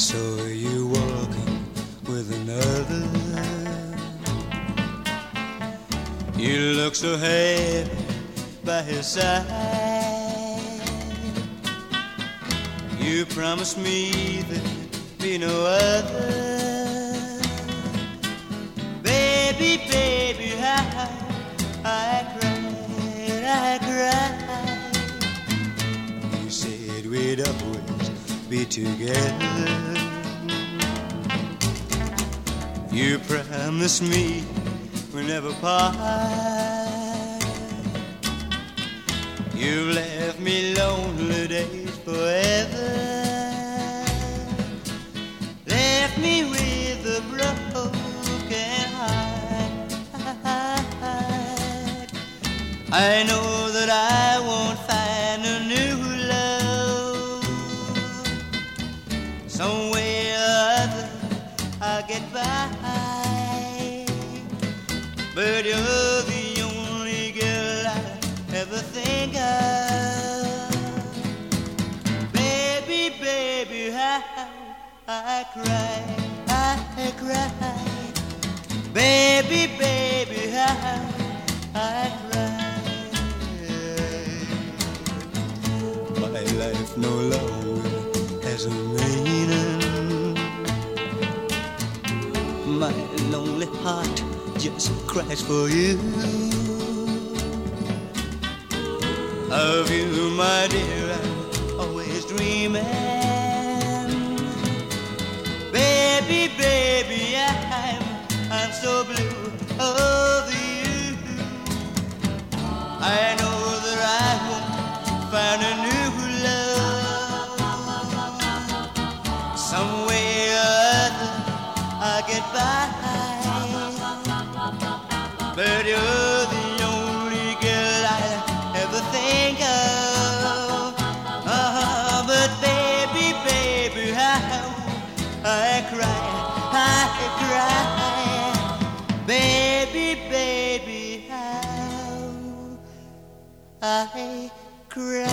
saw you walking with another. You look so happy by his side. You promised me there'd be no other. Baby, baby, how I cried. You said we'd always be together. You promised me we'll never part. You left me lonely days forever. Left me with a broken heart. I know that I won't find a new love. Somewhere or other I'll get by. But you're the only girl I ever think of. Baby, baby, how I cried. Baby, baby, how I cried. My life no longer has a meaning. My lonely heart just cries for you. Of you, my dear, I'm always dreaming. Baby, baby, I'm so blue over you. I know that I won't find a new love. Somewhere or other I'll get by. But you're the only girl I ever think of. But baby, baby, how I cry. Baby, baby, how I cry.